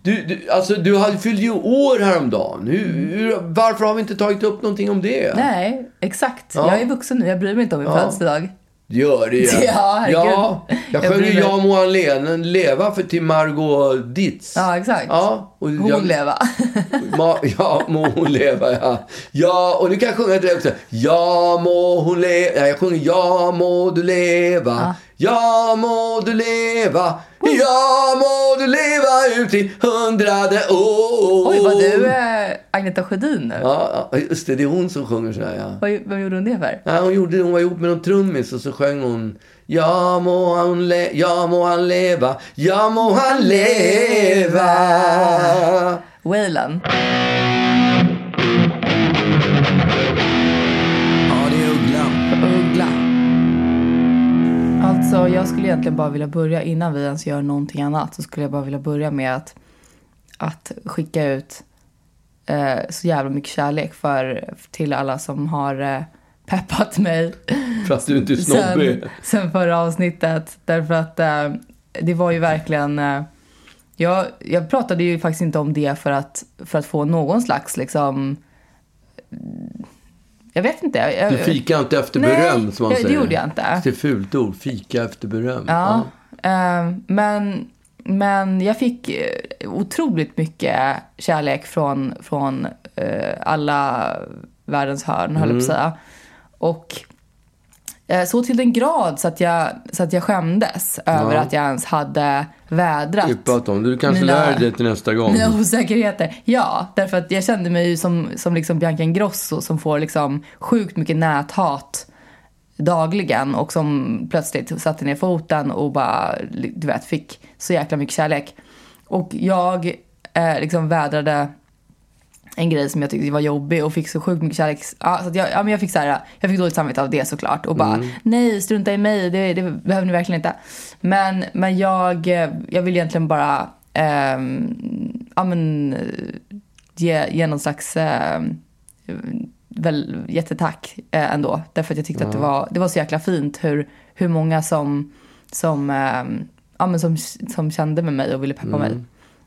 Du hade fyllt ju år häromdagen. Varför har vi inte tagit upp någonting om det? Nej, exakt. Ja. Jag är vuxen nu, jag bryr mig inte om min födelsedag. Gör det. Ja, herregud. Ja, jag sjunger Jag må han leva till Margot Dietz. Ja, exakt. Ja, och hon leva. Ja, må hon leva, ja. Ja, och nu kan jag sjunga det också. Ja, må hon leva. Jag sjunger Ja, må du leva. Ja. Ja, må du leva. Ja, må du leva ut i 100:e år. Oj, var du Agneta Sjödin nu? Ja, just det är hon som sjunger så här, ja. Vad gjorde hon det för? Ja, hon var ihop med någon trummis och så sjöng hon Ja må han leva, ja må han leva, ja må han leva. Waylon. Ja, det är Uggla. Alltså, jag skulle egentligen bara vilja börja innan vi ens gör någonting annat. Så skulle jag bara vilja börja med att skicka ut så jävla mycket kärlek till alla som har peppat mig. För att du inte är snobbig. Sen förra avsnittet. Därför att det var ju verkligen... Jag pratade ju faktiskt inte om det för att få någon slags liksom... Jag vet inte. Du fika inte efter beröm, som man säger. Nej, det gjorde jag inte. Det är fult ord, fika efter beröm. Ja. Men jag fick otroligt mycket kärlek från alla världens hörn, höll jag på att säga. Och så till den grad så att jag skämdes över att jag ens hade vädrat du kanske lär dig till nästa gång. Mina osäkerheter. Ja, därför att jag kände mig ju som liksom Bianca Ingrosso som får liksom sjukt mycket näthat dagligen och som plötsligt satte ner foten och bara, du vet, fick så jäkla mycket kärlek. Och jag liksom vädrade en grej som jag tyckte var jobbig och fick så sjukt mycket kärlek. Ja, så att jag fick jag fick dåligt samvete av det såklart och bara nej, strunta i mig, det behöver ni verkligen inte. Men jag vill egentligen bara ge någon slags väl jättetack ändå, därför att jag tyckte att det var så jäkla fint hur många som kände med mig och ville peppa mig.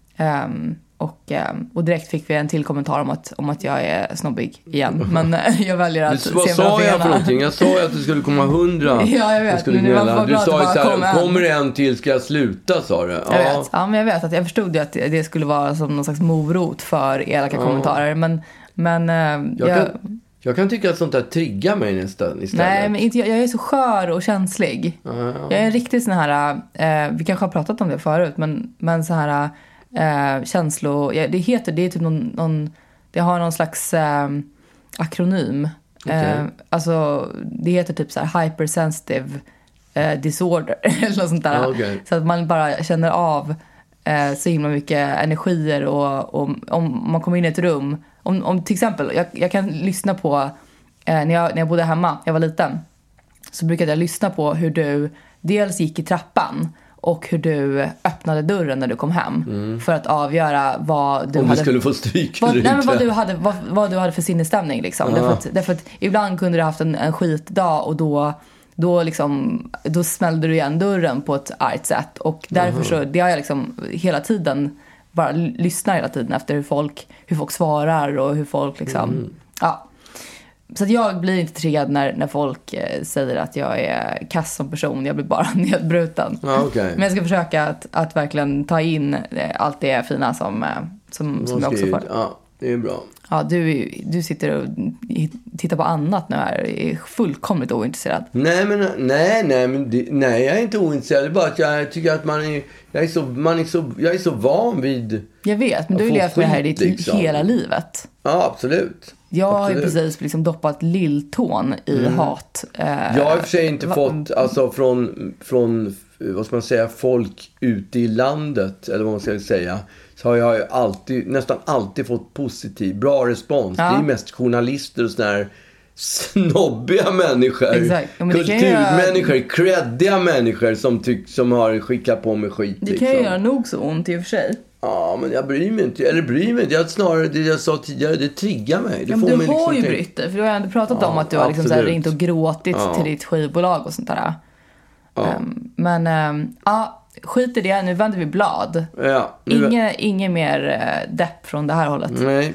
Och direkt fick vi en till kommentar om att jag är snobbig igen. Men jag väljer att se vad sa jag för någonting? Jag sa ju att det skulle komma 100. Ja, jag vet. Men du sa ju såhär, kommer det en till ska jag sluta, sa du. Ja. Jag vet. Ja, men jag vet att jag förstod ju att det skulle vara som någon slags morot för elaka kommentarer. Men jag kan tycka att sånt där triggar mig nästan istället. Nej, men inte, jag är så skör och känslig. Jag är en riktigt sån här... vi kanske har pratat om det förut, men så här... det är typ någon det har någon slags akronym. Alltså det heter typ så här hypersensitive disorder eller något sånt där. Så att man bara känner av så himla mycket energier och om man kommer in i ett rum, om till exempel jag kan lyssna på när jag bodde hemma, jag var liten, så brukade jag lyssna på hur du dels gick i trappan och hur du öppnade dörren när du kom hem för att avgöra vad du om hade... du skulle få stryk vad du hade för sinnesstämning liksom. Därför att ibland kunde du haft en skitdag och då smällde du igen dörren på ett argt sätt. Och därför så, det har jag liksom hela tiden bara lyssnar hela tiden efter hur folk svarar och hur folk liksom... Ja. Så att jag blir inte triggad när folk säger att jag är kass som person. Jag blir bara nedbruten. Men jag ska försöka att verkligen ta in allt det fina som jag också får. Ja, det är bra. Ja, du sitter och tittar på annat nu här. Är fullkomligt ointresserad. Nej, jag är inte ointresserad. Det är bara att jag tycker att jag är så van vid. Jag vet, men du har ju levt med det här i ditt hela livet. Ja, absolut. Jag har ju precis liksom doppat lilltån i hat. Jag har i och för sig inte fått alltså från vad ska man säga, folk ute i landet, eller vad man ska säga, så har jag nästan alltid fått bra respons. Det är mest journalister och sådär snobbiga människor. Exakt. Ja, kulturmänniskor, creddiga människor som har skickat på mig skit. Det kan ju göra nog så ont i och för sig. Ja, men jag bryr mig inte. Jag snarare, det jag sa tidigare, det triggar mig. Det men får du mig har liksom ju brytt dig. För du har ändå pratat om att du har liksom så här ringt och gråtit till ditt skivbolag och sånt där. skit i det, nu vänder vi blad. Ja, Inget mer depp från det här hållet. Nej.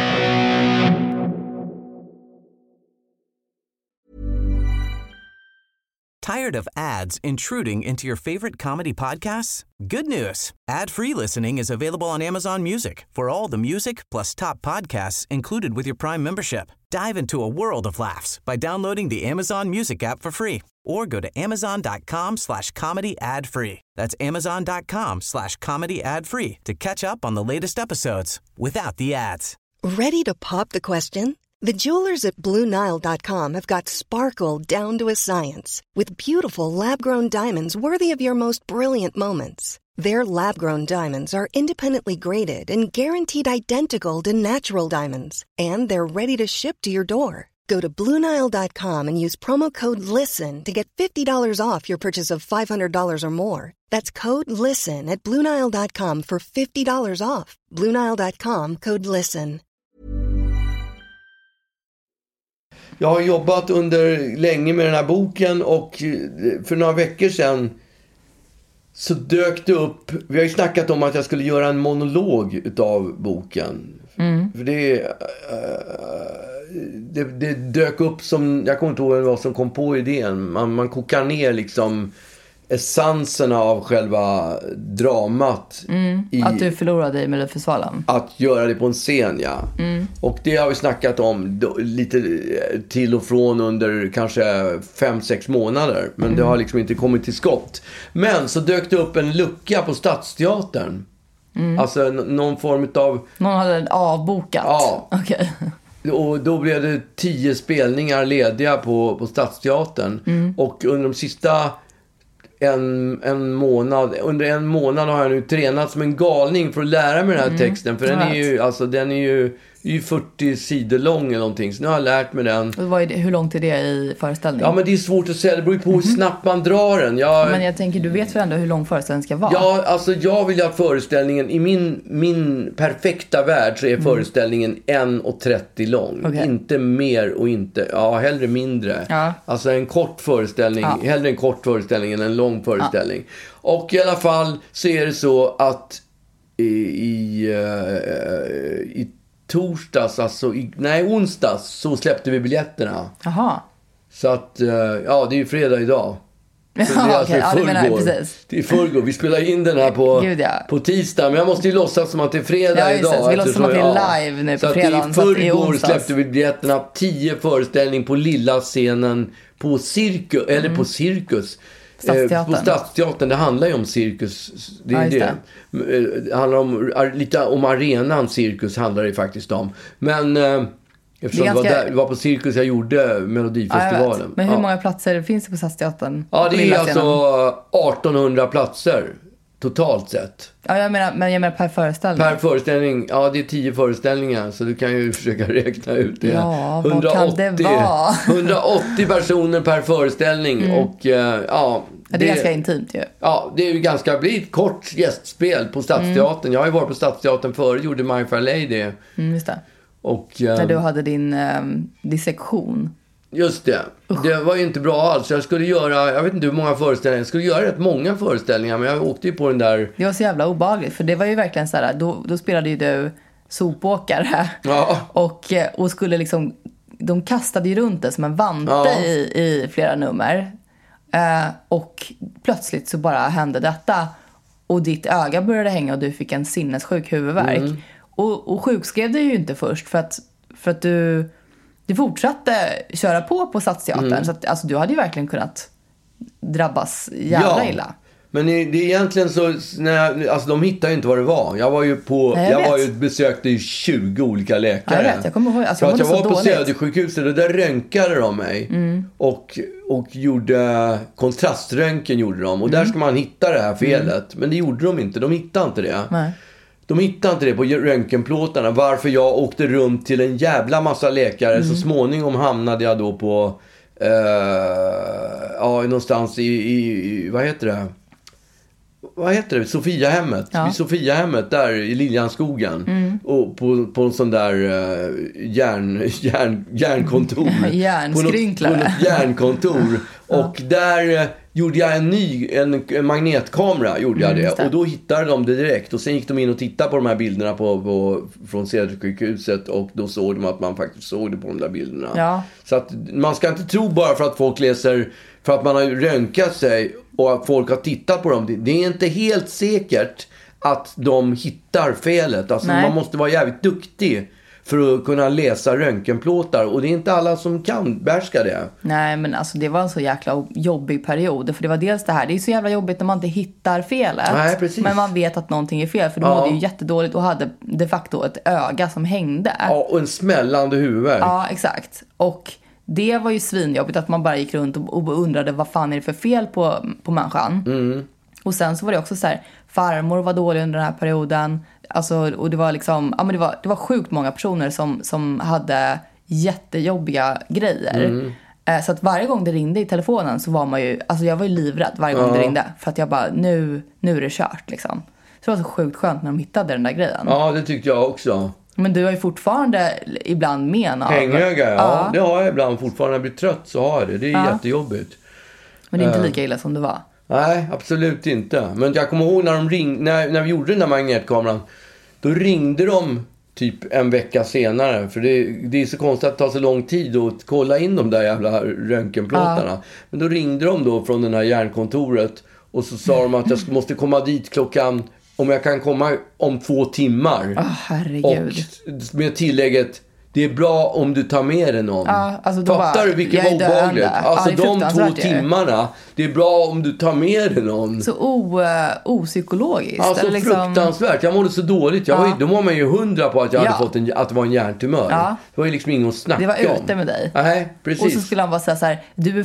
Tired of ads intruding into your favorite comedy podcasts? Good news. Ad-free listening is available on Amazon Music for all the music plus top podcasts included with your Prime membership. Dive into a world of laughs by downloading the Amazon Music app for free or go to amazon.com/comedy ad-free. That's amazon.com/comedy ad-free to catch up on the latest episodes without the ads. Ready to pop the question? The jewelers at BlueNile.com have got sparkle down to a science with beautiful lab-grown diamonds worthy of your most brilliant moments. Their lab-grown diamonds are independently graded and guaranteed identical to natural diamonds, and they're ready to ship to your door. Go to BlueNile.com and use promo code LISTEN to get $50 off your purchase of $500 or more. That's code LISTEN at BlueNile.com for $50 off. BlueNile.com, code LISTEN. Jag har jobbat länge med den här boken och för några veckor sedan så dök det upp. Vi har ju snackat om att jag skulle göra en monolog utav boken. För det dök upp som, jag kommer inte ihåg vad som kom på idén. Man kokar ner liksom essenserna av själva dramat. Att du förlorade i Melodifestivalen. Att göra det på en scen, ja. Och det har vi snackat om lite till och från under kanske 5-6 månader. Men det har liksom inte kommit till skott. Men så dök det upp en lucka på Stadsteatern. Alltså någon form av... Någon hade avbokat? Ja. Okay. Och då blev det 10 spelningar lediga på Stadsteatern. Och under de sista... Under en månad har jag nu tränat som en galning för att lära mig den här texten. För den är ju 40 sidor lång eller någonting. Så nu har jag lärt mig den. Hur långt är det i föreställningen? Ja, men det är svårt att säga. Det beror ju på hur snabbt man drar den. Men jag tänker, du vet väl ändå hur lång föreställningen ska vara? Ja, alltså jag vill att föreställningen, i min perfekta värld så är föreställningen 1:30 lång. Okay. Inte mer och inte, hellre mindre. Ja. Alltså en kort föreställning, hellre en kort föreställning än en lång föreställning. Och i alla fall så är det så att i torsdags, onsdags så släppte vi biljetterna. Jaha. Så att, det är ju fredag idag. Så det är alltså det är förrgår. Vi spelar in den här på tisdag. Men jag måste ju låtsas som att det är fredag idag. Vi låtsas som att vi är live nu på fredagen. Så att i förrgår släppte vi biljetterna. 10 föreställning på lilla scenen på Cirkus. Eller på Cirkus. Stadsteatern. På Stadsteatern, det handlar ju om cirkus. Det är det handlar om lite om arenan cirkus handlar det faktiskt om. Men eftersom det var på cirkus jag gjorde Melodifestivalen. Men hur många platser finns det på Stadsteatern? Ja, det är alltså 1800 platser totalt sett. Ja, jag menar per föreställning. Per föreställning, det är 10 föreställningar. Så du kan ju försöka räkna ut det. Ja, vad kan det vara? 180 personer per föreställning. Och det är ganska intimt ju. Ja, det är ju blir ett kort gästspel på Stadsteatern. Jag har ju varit på Stadsteatern förr, gjorde My Fair Lady. Just det. Och, när du hade din dissektion. Just det. Det var ju inte bra alls. Jag skulle göra, jag vet inte hur många föreställningar. Jag skulle göra rätt många föreställningar. Men jag åkte ju på den där. Det var så jävla obehagligt. För det var ju verkligen så här. Då spelade ju du sopåkare. Ja. Och skulle liksom. De kastade ju runt det som en vante i flera nummer. Och plötsligt så bara hände detta. Och ditt öga började hänga. Och du fick en sinnessjuk huvudvärk. Och sjukskrev det ju inte först. För att du fortsatte köra på Stadsteatern. Så att, alltså, du hade ju verkligen kunnat drabbas jävla illa. Men det är egentligen så alltså de hittade ju inte vad det var. Jag var ju besökte ju 20 olika läkare. Ja, jag kommer ihåg. Alltså, jag var på Södersjukhuset och där röntgade de mig. Och gjorde kontraströntgen gjorde de. Och där ska man hitta det här felet. Men det gjorde de inte. De hittade inte det. Nej. De hittade inte det på röntgenplåtarna. Varför jag åkte runt till en jävla massa läkare. Så småningom hamnade jag då på någonstans i vad heter det? Vad heter det? Sofiahemmet. Vid Sofiahemmet där i Liljanskogen. Och på en sån där järnkontor. Järnskrynklare. På något järnkontor. Och där gjorde jag en magnetkamera, gjorde jag det. Och då hittade de det direkt. Och sen gick de in och tittade på de här bilderna från Södersjukhuset. Och då såg de att man faktiskt såg det på de där bilderna. Ja. Så att man ska inte tro bara för att folk läser, för att man har röntgat sig och att folk har tittat på dem. Det är inte helt säkert att de hittar felet. Alltså man måste vara jävligt duktig för att kunna läsa röntgenplåtar. Och det är inte alla som kan behärska det. Nej, men alltså det var en så jäkla jobbig period. För det var dels det här, det är så jävla jobbigt när man inte hittar felet. Nej, precis. Men man vet att någonting är fel. För då mådde ju jättedåligt och hade de facto ett öga som hängde. Ja, och en smällande huvud. Ja, exakt. Och det var ju svinjobbigt att man bara gick runt och undrade vad fan är det för fel på människan. Och sen så var det också så här, farmor var dålig under den här perioden. Alltså, och det var liksom, ja, men det var sjukt många personer som hade jättejobbiga grejer. Så att varje gång det ringde i telefonen så var man ju, alltså jag var ju livrädd varje gång det ringde. För att jag bara, nu är det kört liksom. Så det var så sjukt skönt när de hittade den där grejen. Ja, det tyckte jag också. Men du har ju fortfarande ibland men av... Hängöga, ja. Det har jag ibland fortfarande. När jag blir trött så har jag det. Det är jättejobbigt. Men det är inte lika illa som det var. Nej, absolut inte. Men jag kommer ihåg när de när vi gjorde den där magnetkameran. Då ringde de typ en vecka senare. För det är så konstigt att det tar så lång tid att kolla in de där jävla röntgenplåtarna. Men då ringde de då från den här järnkontoret. Och så sa de att jag måste komma dit klockan... Om jag kan komma om 2 timmar. Herregud. Och med tillägget... Det är bra om du tar med dig någon. Ja, alltså då fattar du vilket var obehagligt? Alltså de 2 timmarna. Det är bra om du tar med dig någon. Så opsykologiskt. Alltså eller liksom... fruktansvärt. Jag mådde så dåligt. Då var man ju 100 på att jag hade fått att det var en hjärntumör. Ja. Det var ju liksom ingen att snacka om. Det var ute med dig. Nej, precis. Och så skulle han bara säga så här: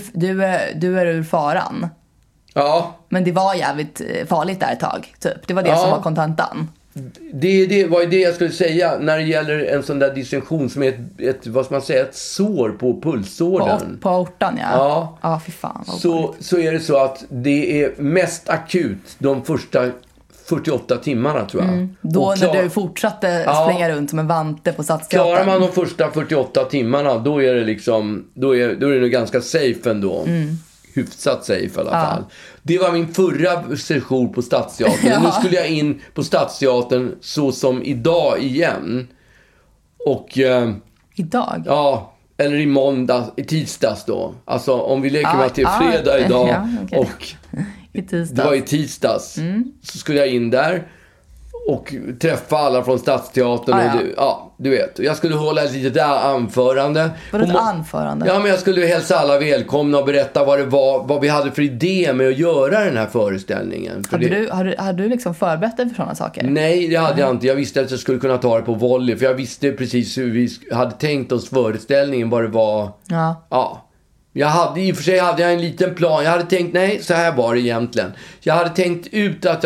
du är ur faran. Ja. Men det var jävligt farligt där ett tag. Typ. Det var det som var kontentan. Det var ju det jag skulle säga när det gäller en sån där dissektion som är ett vad ska man säga, ett sår på pulsådern. På aortan, ja. Ja, fy fan. Så är det så att det är mest akut de första 48 timmarna tror jag. Då när du fortsatte springa runt som en vante på Stadsteatern. Klarar man de första 48 timmarna då är det liksom då är det nog ganska safe ändå. Hyfsat safe i alla fall. Det var min förra session på Stadsteatern. Nu skulle jag in på Stadsteatern så som idag igen. Och idag? Ja, eller i tisdags då. Alltså om vi leker med till fredag idag och i tisdags. Det var i tisdags. Så skulle jag in där och träffa alla från Stadsteatern och du vet. Jag skulle hålla ett litet anförande. Var ett anförande? Ja, men jag skulle hälsa alla välkomna och berätta vad vi hade för idé med att göra den här föreställningen. Hade du liksom förberett dig för sådana saker? Nej, det hade jag inte. Jag visste att jag skulle kunna ta det på volley. För jag visste precis hur vi hade tänkt oss föreställningen, vad det var. Ja. I och för sig hade jag en liten plan. Jag hade tänkt, så här var det egentligen. Jag hade tänkt ut att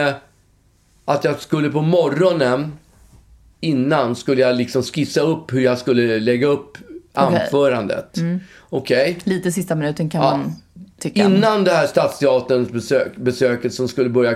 jag skulle på morgonen innan skulle jag liksom skissa upp hur jag skulle lägga upp anförandet. Okej. Lite sista minuten kan man tycka. Innan det här Stadsteaterns besöket som skulle börja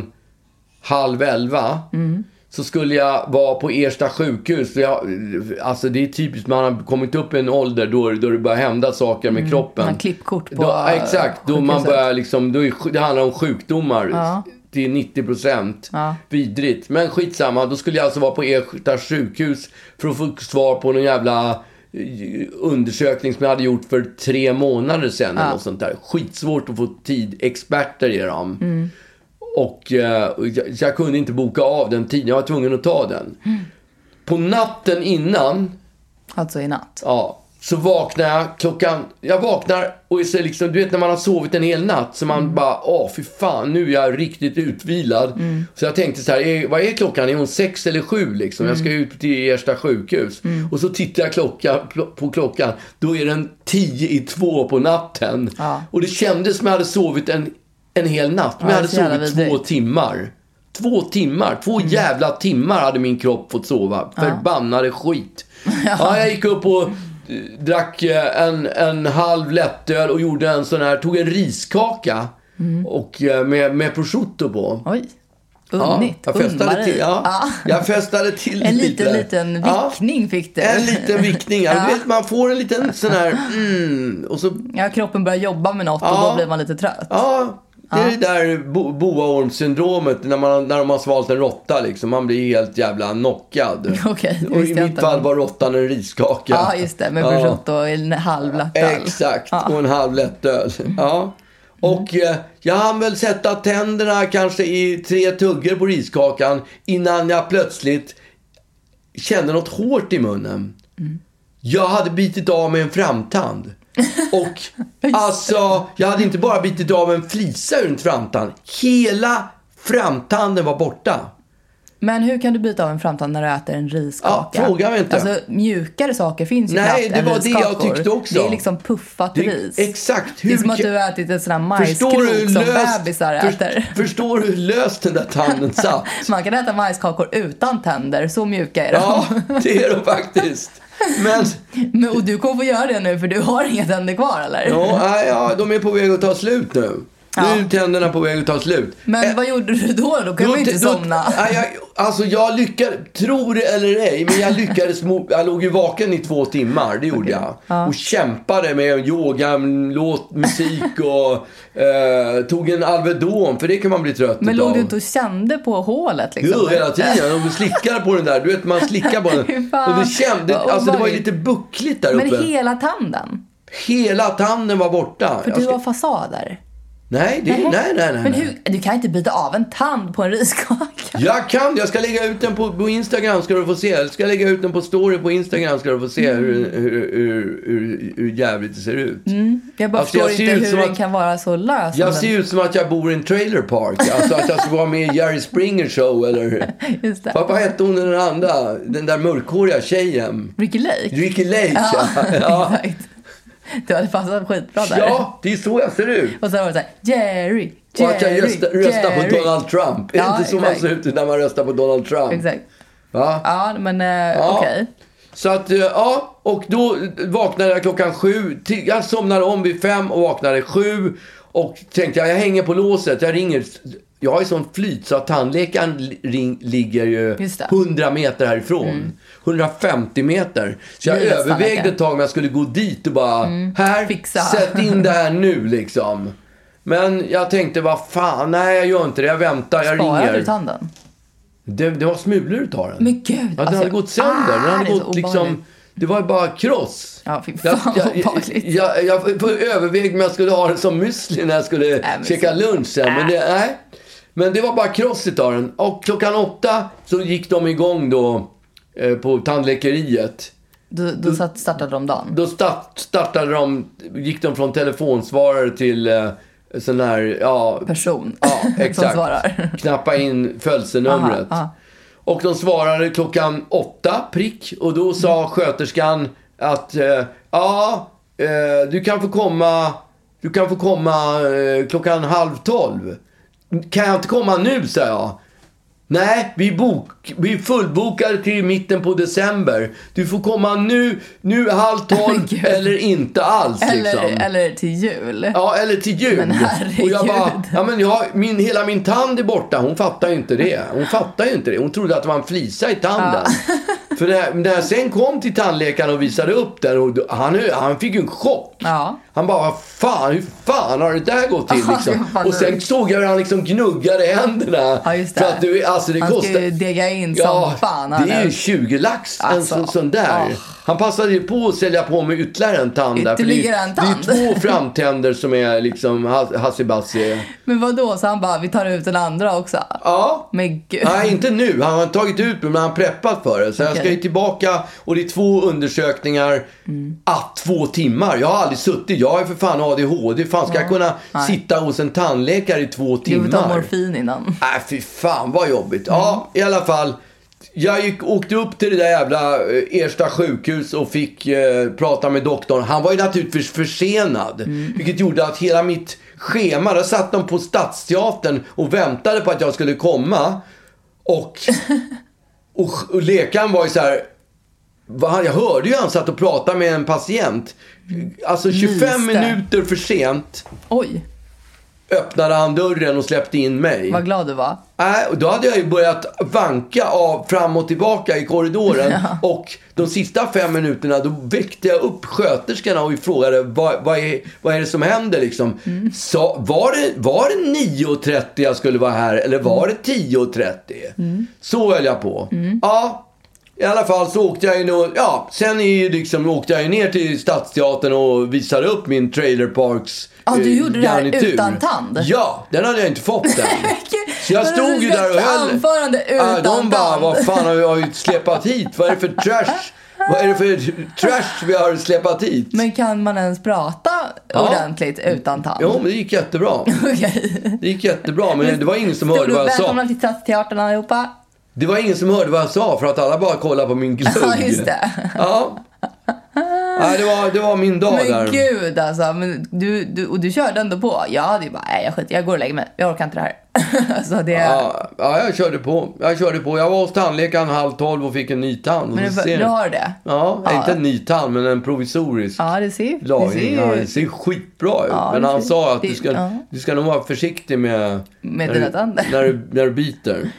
10:30 så skulle jag vara på Ersta sjukhus. Alltså det är typiskt, man har kommit upp i en ålder då det börjar hända saker med kroppen. Man har klippkort på exakt, då man börjar liksom, det handlar om sjukdomar. Till 90%. Vidrigt. Men skitsamma, då skulle jag alltså vara på Ersta sjukhus för att få svar på någon jävla undersökning som jag hade gjort för 3 månader sedan eller något sånt där. Skitsvårt att få tid. Experter är de. Och jag kunde inte boka av den tiden. Jag var tvungen att ta den. På natten innan. Alltså i natt. Ja. Så vaknar jag vaknar och är liksom, du vet när man har sovit en hel natt så man bara, fy fan, nu är jag riktigt utvilad. Så jag tänkte så här, vad är klockan? Är hon 6 eller 7 liksom? Jag ska ut till Ersta sjukhus. Och så tittar jag på klockan. Då är den 1:50 på natten. Och det kändes som jag hade sovit en hel natt. Men jag hade sovit 2 timmar. 2 timmar. 2 jävla timmar hade min kropp fått sova. Förbannade skit. Jag gick upp och drack en halv lättöl och gjorde tog en riskaka och med prosciutto på. Oj. Unnigt. Jag festade till, jag festade till en liten vickning fick du. En liten vickning. Du vet, man får en liten sån här... och så, kroppen börjar jobba med något och då blir man lite trött. Ja, det är det där boaormsyndromet när de har svalt en råtta liksom. Man blir helt jävla knockad. Okej, och i mitt fall var råttan en riskaka. Ja, just det. Med prosciutto och en halv lättöl. Exakt, och en halv lättöl. Ja. Och jag hann väl sätta tänderna kanske i 3 tuggor på riskakan innan jag plötsligt kände något hårt i munnen. Jag hade bitit av med en framtand. Och alltså, jag hade inte bara bitit av en flisa ur en framtand. Hela framtanden var borta. Men hur kan du byta av en framtand när du äter en riskaka? Ja, fråga mig inte. Alltså, mjukare saker finns ju knappt. Nej, det var det jag tyckte också. Det är liksom puffat ris. Exakt. Det är som att du har ätit en sån här majskrok som bebisar äter. Förstår du hur löst den där tanden satt? Man kan äta majskakor utan tänder, så mjuka är de. Ja, det är de faktiskt. Men och du kommer få göra det nu, för du har inga tänder kvar, eller? Ja, de är på väg att ta slut nu. Nu är tänderna på väg att ta slut. Men vad gjorde du då? Då kan man ju inte somna. Jag lyckades, tror det eller ej, men jag lyckades. Jag låg ju vaken i 2 timmar, det gjorde jag. Och kämpade med yoga, musik och tog en Alvedon, för det kan man bli trött Men låg du inte och kände på hålet liksom? Jo, hela tiden. Och du slickade på den där. Du vet, man slickar på den. Och du kände, alltså det var ju lite buckligt där uppe. Men hela tanden? Hela tanden var borta. För du har fasader. Nej. Men du kan inte byta av en tand på en riskaka. Jag ska lägga ut den på Instagram, ska du få se. Jag ska lägga ut den på story på Instagram, ska du få se hur jävligt det ser ut. Jag bara förstår inte hur den kan vara så lös. Jag ser ut som att jag bor i en trailer park. Alltså att jag ska vara med i Jerry Springer show eller... Just det. Vad hette hon den andra? Den där mörkhåriga tjejen. Ricky Lake, ja. Exakt. Du hade passat skitbra där. Ja, det är så jag ser ut. Och så var det så här, Jerry. Och att jag röstar på Donald Trump. Är det inte så man ser ut när man röstar på Donald Trump? Exakt. Va? Ja, men okej. Så att, och då vaknade jag klockan 7. Jag somnade om vid 5 och vaknade 7. Och tänkte jag hänger på låset. Jag ringer. Jag har ju sån flyt så att tandläkaren ligger ju 100 meter härifrån. 150 meter. Så jag övervägde ett tag om jag skulle gå dit och bara sätt in det här nu liksom. Men jag tänkte, vad fan, nej jag gör inte det, jag väntar, jag ringer. Sparar du tanden? Det var smulor utav den. Men gud. Ja, den hade gått sönder. Den hade gått liksom, det var bara kross. Ja, fy fan jag övervägde om jag skulle ha det som müsli när jag skulle käka lunch sen. Men det var bara kross utav den. Och klockan 8 så gick de igång då på tandläkeriet. Då startade de dagen? Då gick de från telefonsvarare till sån här, person exakt, som svarar. Knappa in födelsenumret. Och de svarade klockan 8 prick. Och då sa sköterskan att du kan få komma klockan 11:30. Kan jag inte komma nu, sa jag. Nej, vi är fullbokade till mitten på december. Du får komma nu 11:30 eller inte alls liksom. Eller till jul. Ja, eller till jul. Men herregud. Och jag bara, hela min tand är borta. Hon fattar ju inte det. Hon trodde att det var en flisa i tanden. För när jag sen kom till tandläkaren och visade upp den, och han fick ju en chock. Ja. Han bara, hur fan har det där gått till liksom? Och sen såg jag hur han liksom gnuggade händerna. Ja, just det. För att det han kostar... ska ju dega in som fan. Det är ju 20 lax en sån där. Han passade ju på att sälja på med ytterligare en tand där. Ytterligare en tand? Det är 2 framtänder som är liksom hassibassi. Men vadå? Så han bara, vi tar ut den andra också? Ja. Men gud. Nej, inte nu. Han har tagit ut men han har preppat för det. Så jag ska ju tillbaka. Och det är 2 undersökningar. 2 timmar. Jag har aldrig suttit. Jag är för fan ADHD. Fan ska jag kunna sitta hos en tandläkare i 2 timmar? Du får ta morfin innan. Nej, fy fan vad jobbigt. Ja, i alla fall. Jag åkte upp till det där jävla Ersta sjukhus och fick prata med doktorn. Han var ju naturligtvis försenad. Vilket gjorde att hela mitt schema, där satt de på Stadsteatern och väntade på att jag skulle komma. Och läkaren var ju så här... Jag hörde ju han satt och pratade med en patient. Alltså 25 minuter för sent. Oj. öppnade han dörren och släppte in mig. Vad glad du var. Då hade jag ju börjat vanka fram och tillbaka i korridoren. Och de sista 5 minuterna då väckte jag upp sköterskorna och frågade vad är det som händer liksom. Så, var det 9:30 jag skulle vara här eller var det 10:30? Så höll jag på. Ja. I alla fall så åkte jag in sen åkte jag ner till Stadsteatern och visade upp min Trailer Parks du gjorde det här garnitur. utan tand? Ja, den hade jag inte fått än. Så jag stod ju där och höll. Anförande utan de bara, tand. vad fan har vi släpat hit? Vad är det för trash? Vad är det för trash vi har släpat hit? Men kan man ens prata ordentligt utan tand? Jo, men det gick jättebra. Okej. Det gick jättebra, men det var ingen som hörde vad jag sa. Välkomna till Stadsteatern allihopa. Det var ingen som hörde vad jag sa för att alla bara kollade på min glugg. Ja, just det. Ja. Nej, det var min dag där. Men gud alltså, men du körde ändå på. Jag hade ju bara, jag går och lägger mig. Jag orkar inte det här. Alltså det... Ja, jag körde på. Jag var hos tandläkaren 11:30 och fick en ny tand. Men du har det? Ja, inte en ny tand men en provisorisk. Ja, det ser skitbra ut. Ja, men han sa att det, du ska nog vara försiktig med dina tänder. När du biter.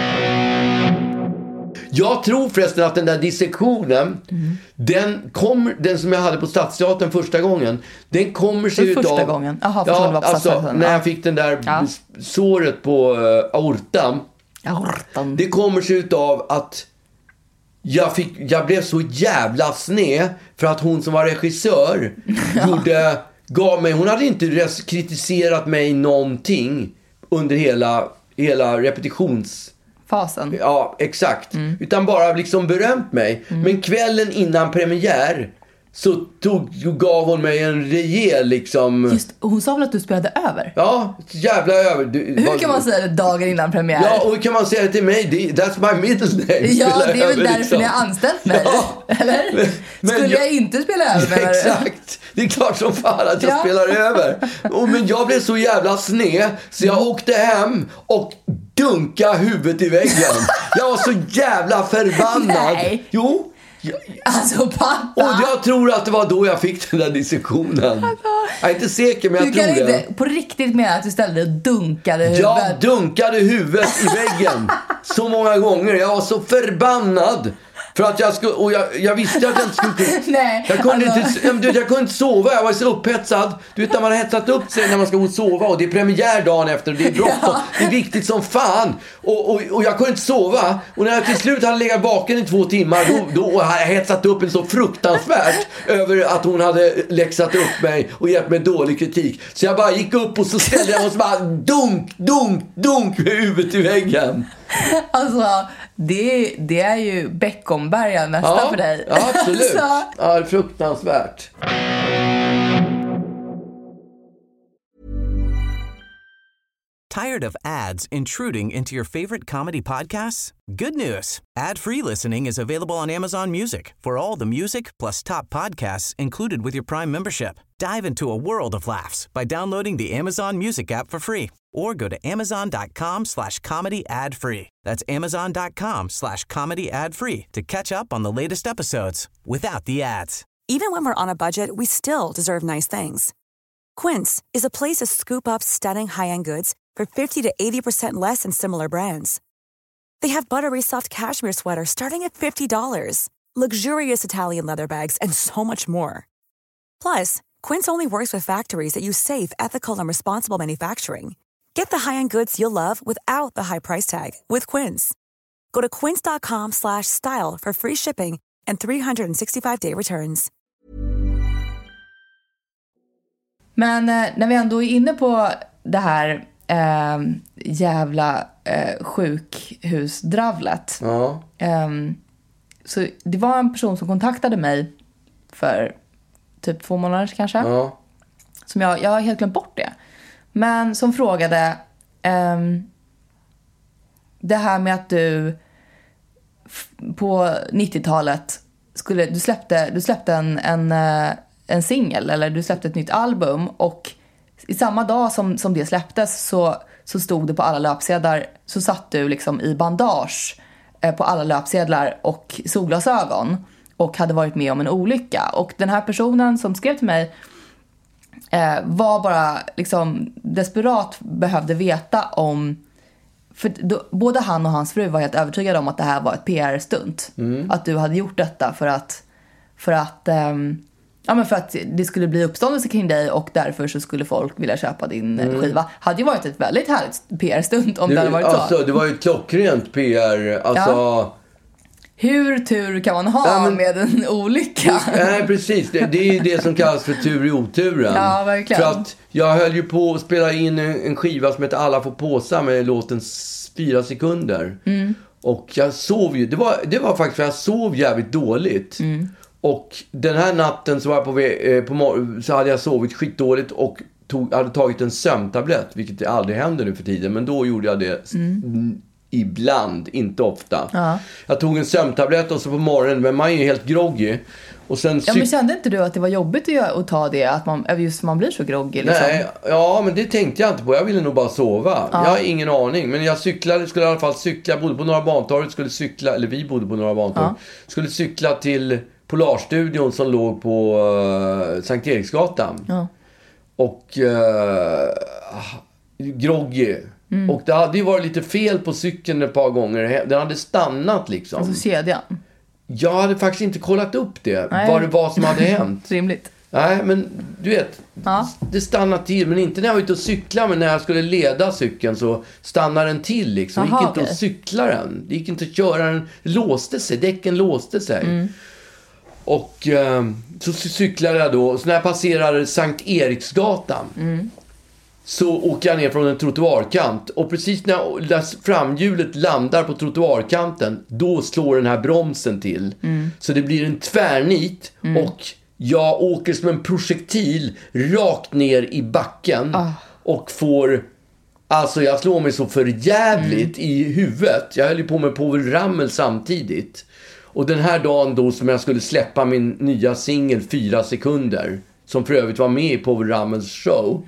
Jag tror förresten att den där dissektionen den som jag hade på Stadsteatern första gången, den kommer sig utav första gången. Jaha, förstår du vad på Stadsteatern. När jag fick den där såret på aortan. Det kommer sig utav att jag blev så jävla sned för att hon som var regissör gav mig, hon hade inte kritiserat mig någonting under hela repetitionsfasen. Ja, exakt. Utan bara liksom berömt mig. Men kvällen innan premiär så gav hon mig en rejäl liksom... Just, hon sa väl att du spelade över? Ja, jävla över. Hur kan man säga det dagen innan premiär? Ja, och hur kan man säga det till mig? That's my middle name. Ja, det är väl därför liksom. ni har anställt mig. Ja. Eller? Skulle jag inte spela över? Exakt. Det är klart som fan att jag spelar över. Men jag blev så jävla sned så jag åkte hem och dunka huvudet i väggen. Jag var så jävla förbannad. Nej. Jo. Alltså pappa. Och jag tror att det var då jag fick den där diskussionen. Jag är inte säker, men jag tror det. Du kan inte på riktigt mena att du ställde dig och dunkade huvudet? Jag dunkade huvudet i väggen så många gånger. Jag var så förbannad. För att jag visste att jag inte skulle... Nej, jag kunde inte sova, jag var så upphetsad. Du vet när man har hetsat upp sig när man ska gå och sova. Och det är premiär dagen efter och det är bråttom. Det är viktigt som fan. Och jag kunde inte sova. Och när jag till slut hade legat vaken i 2 timmar då hade jag hetsat upp en så fruktansvärt över att hon hade läxat upp mig och gett mig dålig kritik. Så jag bara gick upp och så ställde jag och så bara dunk med huvudet i väggen. Alltså, det är ju Beckomberga nästa för dig. Ja, absolut. Ja, fruktansvärt. Tired of ads intruding into your favorite comedy podcasts? Good news. Ad-free listening is available on Amazon Music for all the music plus top podcasts included with your Prime membership. Dive into a world of laughs by downloading the Amazon Music app for free or go to amazon.com/comedy ad-free. That's amazon.com/comedy ad-free to catch up on the latest episodes without the ads. Even when we're on a budget, we still deserve nice things. Quince is a place to scoop up stunning high-end goods for 50 to 80% less than similar brands. They have buttery soft cashmere sweaters starting at $50, luxurious Italian leather bags, and so much more. Plus, Quince only works with factories that use safe, ethical, and responsible manufacturing. Get the high-end goods you'll love without the high price tag with Quince. Go to quince.com/style for free shipping and 365-day returns. Men när vi ändå är inne på det här jävla sjukhusdravlet. Ja. Så det var en person som kontaktade mig för typ 2 månader kanske. Ja. Som jag har helt glömt bort det. Men som frågade det här med att du på 90-talet du släppte en singel, eller du släppte ett nytt album, och i samma dag som det släpptes så stod det på alla löpsedlar, så satt du liksom i bandage på alla löpsedlar och solglasögon och hade varit med om en olycka. Och den här personen som skrev till mig var bara liksom desperat behövde veta om... För både han och hans fru var helt övertygade om att det här var ett PR-stunt. Att du hade gjort detta för att det skulle bli uppståndelse kring dig och därför så skulle folk vilja köpa din skiva. Hade ju varit ett väldigt härligt PR-stunt om det hade varit alltså, så. Det var ju klockrent PR. Alltså... Ja. Hur tur kan man ha med en olycka? Nej, precis. Det är ju det som kallas för tur i oturen. Ja, verkligen. För att jag höll ju på att spela in en skiva som heter Alla får påsa med låten 4 sekunder. Och jag sov ju. Det var faktiskt för jag sov jävligt dåligt. Och den här natten så var jag på väg, så hade jag sovit skitdåligt och hade tagit en sömntablett, vilket aldrig händer nu för tiden. Men då gjorde jag det ibland, inte ofta. Jag tog en sömntablett och så på morgonen, men man är ju helt groggy. Och sen men kände inte du att det var jobbigt att ta det? Att man blir så groggy liksom? Nej, men det tänkte jag inte på. Jag ville nog bara sova. Jag har ingen aning. Men jag skulle i alla fall cykla. Jag bodde på Norra Bantorget, vi bodde på Norra Bantorget. Skulle cykla till Polarstudion som låg på Sankt Eriksgatan. Och groggy. Och det hade ju varit lite fel på cykeln ett par gånger. Den hade stannat liksom. Alltså kedjan? Jag hade faktiskt inte kollat upp det. Vad det var som hade hänt. Rimligt. Nej, men du vet, det stannade till. Men inte när jag var ute och cykla, men när jag skulle leda cykeln så stannade den till liksom. Det gick inte att cykla den. Det gick inte att köra den. Däcken låste sig. Och så cyklade jag då. Så när jag passerade Sankt Eriksgatan så åker jag ner från en trottoarkant. Och precis när framhjulet landar på trottoarkanten, då slår den här bromsen till. Så det blir en tvärnit och jag åker som en projektil rakt ner i backen och får... Alltså jag slår mig så förjävligt i huvudet. Jag höll ju på med Povel Ramel samtidigt. Och den här dagen då som jag skulle släppa min nya singel 4 sekunder, som för övrigt var med i Povel Ramels show.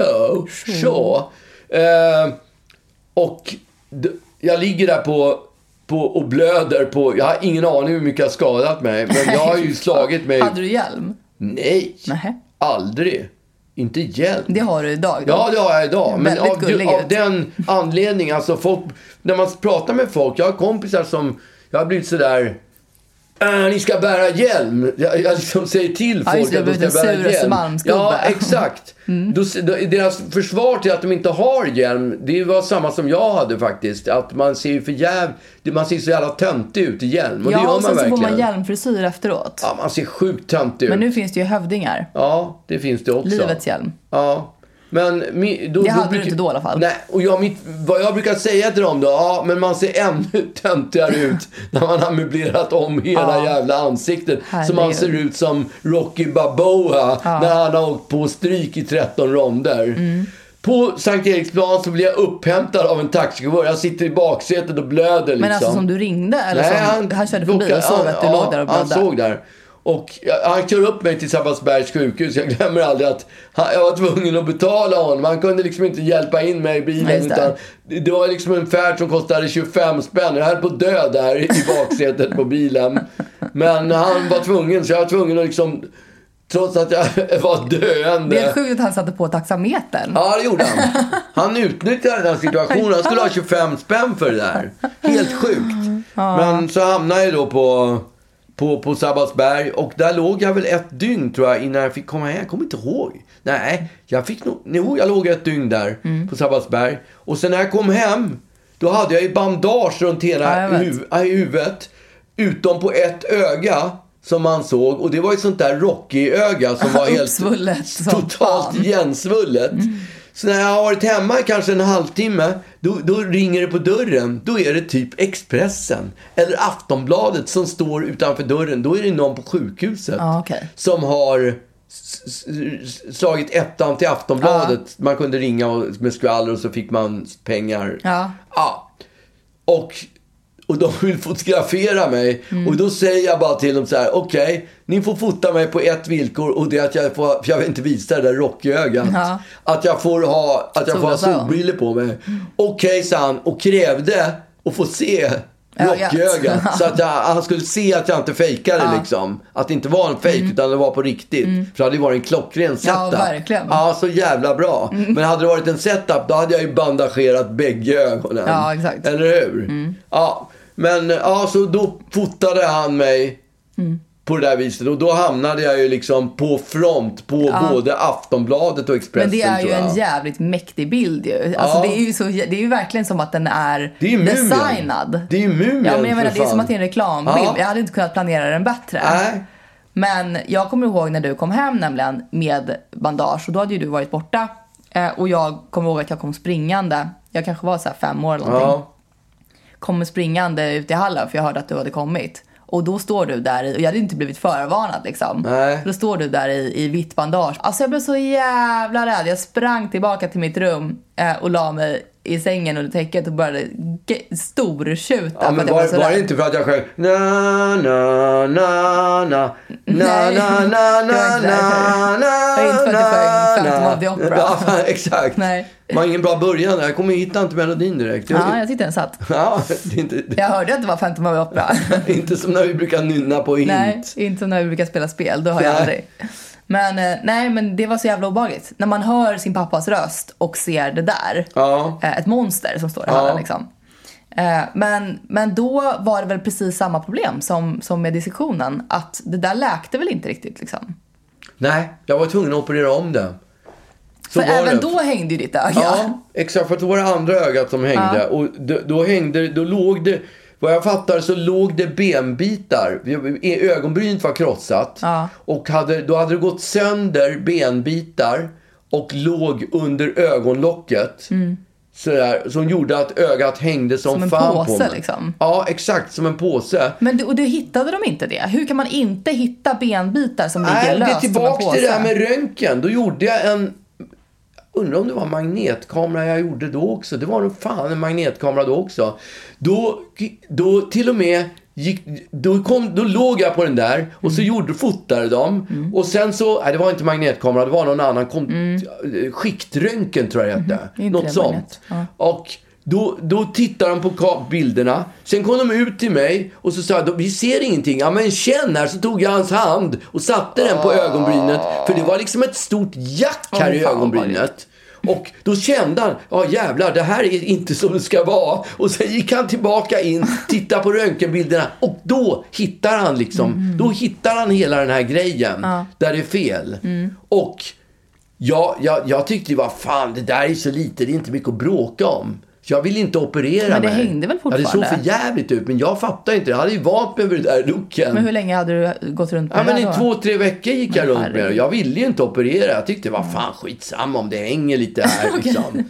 Och jag ligger där på och blöder på... Jag har ingen aning hur mycket jag har skadat mig. Men jag har ju slagit mig... Hade du hjälm? Nej, aldrig. Inte hjälm. Det har du idag då? Ja, det har jag idag. Men av den anledningen, alltså folk... När man pratar med folk, jag har kompisar som... Jag har blivit sådär... Ni ska bära hjälm. Jag liksom säger till folk att de ska bära hjälm. Ja, exakt. Deras försvar till att de inte har hjälm, det var samma som jag hade faktiskt. Att man ser ju man ser så jävla töntig ut i hjälm. Och det gör man verkligen. Ja, och så får man hjälmfrisyr efteråt. Ja, man ser sjukt töntig ut. Men nu finns det ju hövdingar. Ja, det finns det också. Livets hjälm. Ja. Men det hade du inte då i alla fall. Nej, och vad jag brukar säga till dem då, men man ser ännu töntigare ut när man har möblerat om hela jävla ansiktet. Så man ser ut som Rocky Balboa när han har åkt på stryk i 13 ronder. På Sankt Eriksplan så blir jag upphämtad av en taxichaufför. Jag sitter i baksätet och blöder liksom. Men alltså som du ringde? Eller nej, han körde förbi och såg att du låg där och blödde? Han såg där. Och han kör upp mig till Sabbatsbergs sjukhus. Jag glömmer aldrig att jag var tvungen att betala honom. Han kunde liksom inte hjälpa in mig i bilen. Utan det var liksom en färd som kostade 25 spänn. Jag höll på att dö där i baksätet på bilen. Men han var tvungen, så jag var tvungen att liksom... Trots att jag var döende. Det är sjukt att han satte på taxametern. Ja, det gjorde han. Han utnyttjade den situationen. Han skulle ha 25 spänn för det där. Helt sjukt. Men så hamnade jag då på Sabbatsberg. Och där låg jag väl 1 dygn tror jag innan jag fick komma hem. Jag kommer inte ihåg. Nej, jag låg 1 dygn där på Sabbatsberg. Och sen när jag kom hem, då hade jag ju bandage runt hela huvudet. Utom på ett öga som man såg. Och det var ju sånt där Rocky-öga som var helt totalt igensvullet. Så när jag har varit hemma kanske en halvtimme, då ringer det på dörren. Då är det typ Expressen eller Aftonbladet som står utanför dörren. Då är det någon på sjukhuset som har slagit ettan till Aftonbladet. Man kunde ringa med skvaller och så fick man pengar. Och de vill fotografera mig. Och då säger jag bara till dem så här: okej, ni får fota mig på ett villkor. Och det är att jag vill inte visa det där rockögat. Att jag får ha solbriller på mig. Okej, sa han. Och krävde att få se rocköga. Så att han skulle se att jag inte fejkade liksom. Att det inte var en fejk utan det var på riktigt. För det hade ju varit en klockren setup. Ja, verkligen. Ja, så jävla bra. Men hade det varit en setup, då hade jag ju bandagerat bägge ögonen. Ja, exakt. Eller hur? Ja, men så då fotade han mig på det där viset. Och då hamnade jag ju liksom på front på både Aftonbladet och Expressen. Men det är ju en jävligt mäktig bild ju. Alltså det är ju verkligen som att den är designad. Det är ju Mumien. Ja, men jag menar, det är som att det är en reklambild. Jag hade inte kunnat planera den bättre. Nej. Men jag kommer ihåg när du kom hem nämligen med bandage. Och då hade ju du varit borta. Och jag kommer ihåg att jag kom springande. Jag kanske var så här 5 år eller någonting. Kommer springande ut i hallen för jag hörde att du hade kommit. Och då står du där och jag hade inte blivit förvarnad liksom. Nej. Då står du där i vitt bandage. Alltså jag blev så jävla rädd. Jag sprang tillbaka till mitt rum och la mig i sängen under täcket och började stortjuta. Ja, men var det inte för att jag sjöng na na na na na na na na na na. Det är inte för att du sjöng Phantom of the Opera. Ja, exakt. Nej. Man har ingen bra början. Jag kommer hitta inte melodin direkt. Ja, jag tyckte den satt. Ja, det är inte... Jag hörde att det var Phantom of the Opera. Inte som när vi brukar nynna på hint. Nej, inte som när vi brukar spela spel. Då har jag aldrig. Men nej, men det var så jävla obehagligt. När man hör sin pappas röst och ser det där. Ett monster som står i hallen liksom. Men då var det väl precis samma problem som med dissektionen. Att det där läkte väl inte riktigt liksom. Nej, jag var tvungen att operera om det. Så för även då hängde ju ditt öga. Ja, exakt. För att det var det andra ögat som hängde. Och då låg det... Vad jag fattar så låg det benbitar. Ögonbrynet var krossat. Och då hade det gått sönder benbitar. Och låg under ögonlocket. Sådär, som gjorde att ögat hängde som fan på mig. Som en påse liksom. Ja, exakt. Som en påse. Men du hittade de inte det? Hur kan man inte hitta benbitar som ligger löst som en påse? Nej, det är tillbaka till det här med röntgen. Då gjorde jag undrar om det var magnetkamera jag gjorde då också. Det var nog fan en magnetkamera då också. Då till och med då låg jag på den där och så fotade de och sen så det var inte magnetkamera, det var någon annan skiktröntgen tror jag det hette. Något sånt. Och då tittar de på bilderna. Sen kom de ut till mig och så sa vi ser ingenting. Ja men känn här. Så tog jag hans hand och satte den på ögonbrynet. För det var liksom ett stort jack här i ögonbrynet. Och då kände han, jävlar, det här är inte som det ska vara. Och sen gick han tillbaka in, tittade på röntgenbilderna. Och då hittar han liksom, då hittar han hela den här grejen där det är fel. Och jag tyckte, vad fan, det där är så lite, det är inte mycket att bråka om. Jag vill inte operera mig. Men det hängde väl fortfarande? Ja, det såg för jävligt ut, men jag fattar inte. Jag hade ju vant mig med det där looken. Men hur länge hade du gått runt med det där då? I 2-3 veckor gick jag runt med det. Jag ville ju inte operera. Jag tyckte det var fan skitsamma om det hänger lite här liksom.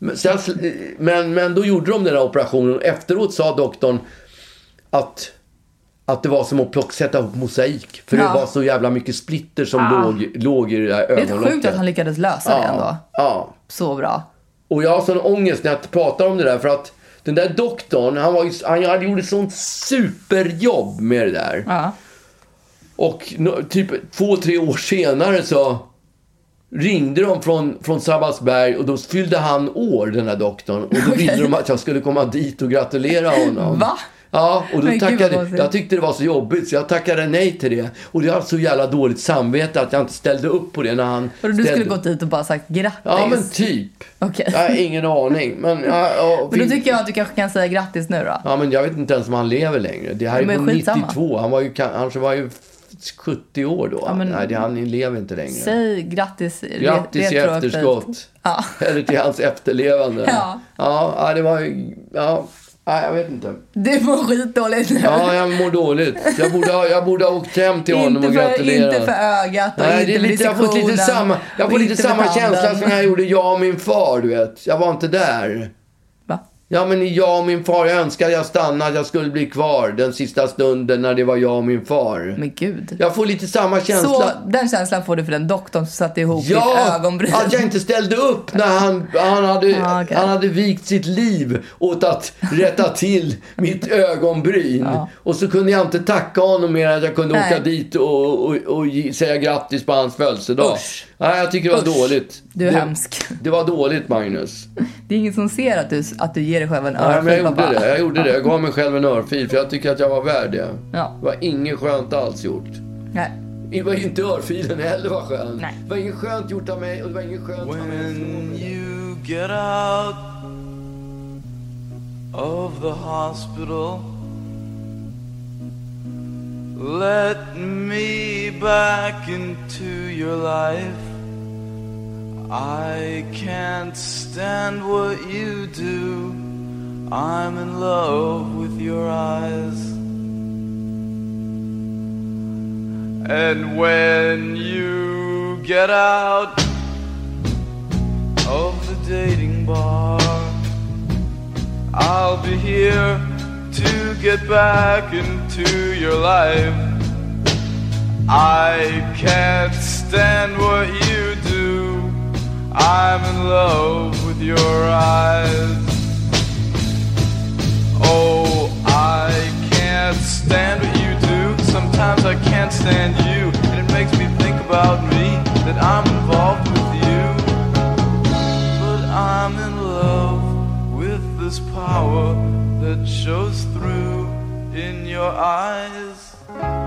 Men då gjorde de den här operationen. Efteråt sa doktorn att det var som att sätta upp mosaik. För det var så jävla mycket splitter som låg i det där ögonlocket. Det är sjukt att han lyckades lösa det ändå. Ja. Så bra. Och jag har sån ångest när jag pratar om det där. För att den där doktorn, han hade gjort ett sånt superjobb med det där. Och typ 2-3 år senare så ringde de från Sabbatsberg. Och då fyllde han år, den här doktorn. Och då ville de att jag skulle komma dit och gratulera honom. Va? Ja, och då jag tyckte det var så jobbigt så jag tackade nej till det. Och jag hade så jävla dåligt samvete att jag inte ställde upp på det när han du skulle gått dit och bara sagt grattis? Ja, men typ. Okay. Jag har ingen aning. Men då tycker jag att du kanske kan säga grattis nu då. Ja, men jag vet inte ens om han lever längre. Det här är på 92. Han var ju 70 år då. Ja, men, nej, han lever inte längre. Säg grattis. Grattis i efterskott. Ja. Eller till hans efterlevande. Ja, det var ju... Ja. Nej, jag vet inte. Du mår skitdåligt nu. Ja, jag mår dåligt. Jag borde ha åkt hem till honom och gratulerat. Inte för ögat och nej, inte för jag får lite samma känsla som jag gjorde jag och min far, du vet. Jag var inte där. Va? Ja, men jag och min far, jag önskade jag stannade, jag skulle bli kvar den sista stunden när det var jag och min far. Men gud. Jag får lite samma känsla. Så den känslan får du för den doktorn som satte ihop ditt ögonbryn. Att jag inte ställde upp när han hade vikt sitt liv åt att rätta till mitt ögonbryn. Och så kunde jag inte tacka honom mer att jag kunde åka dit och säga grattis på hans födelsedag. Nej, jag tycker det var dåligt. Du är hemsk. Det var dåligt, Magnus. Det är ingen som ser att du ger dig själv en Ja, örfil. men jag gjorde det. Jag gav mig själv en örfil för jag tycker att jag var värd det. Ja. Det var inget skönt alls gjort. Nej. Det var inte örfilen heller var skön. Nej. Det var inget skönt gjort av mig och det var inget skönt av mig. When you get out of the hospital, let me back into your life. I can't stand what you do. I'm in love with your eyes. And when you get out of the dating bar, I'll be here to get back into your life. I can't stand what you do. I'm in love with your eyes. Oh, I can't stand what you do. Sometimes I can't stand you, and it makes me think about me, that I'm involved with you. But I'm in love with this power that shows through in your eyes.